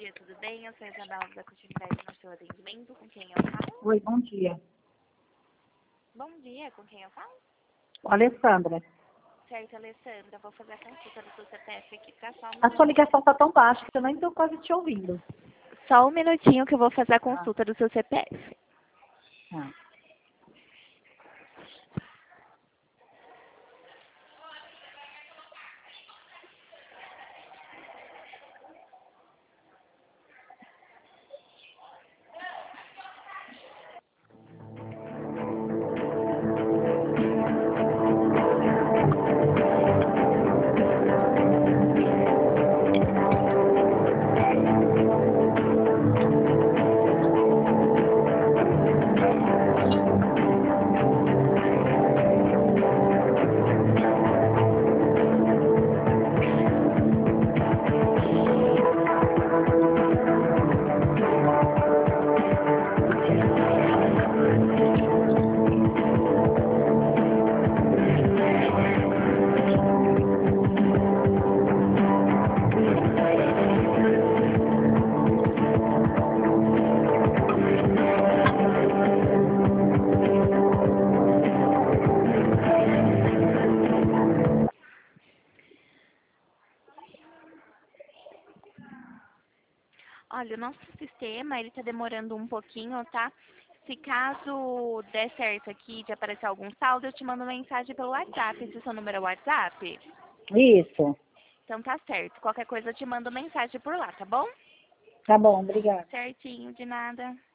dia, tudo bem? Eu sou a Isabela da continuidade no seu atendimento. Com quem eu falo? Oi, bom dia. Bom dia, com quem eu falo? Alessandra, Certo, Alessandra. Vou fazer a consulta do seu CPF aqui, tá? Só um a sua minutinho. ligação está tão baixa que eu nem estou quase te ouvindo. Só um minutinho que eu vou fazer a consulta do seu CPF. Ah. Olha, o nosso sistema, ele tá demorando um pouquinho, tá? Se caso der certo aqui de aparecer algum saldo, eu te mando mensagem pelo WhatsApp. Esse é o seu número é WhatsApp? Isso. Então tá certo. Qualquer coisa eu te mando mensagem por lá, tá bom? Tá bom, obrigada. Certinho, de nada.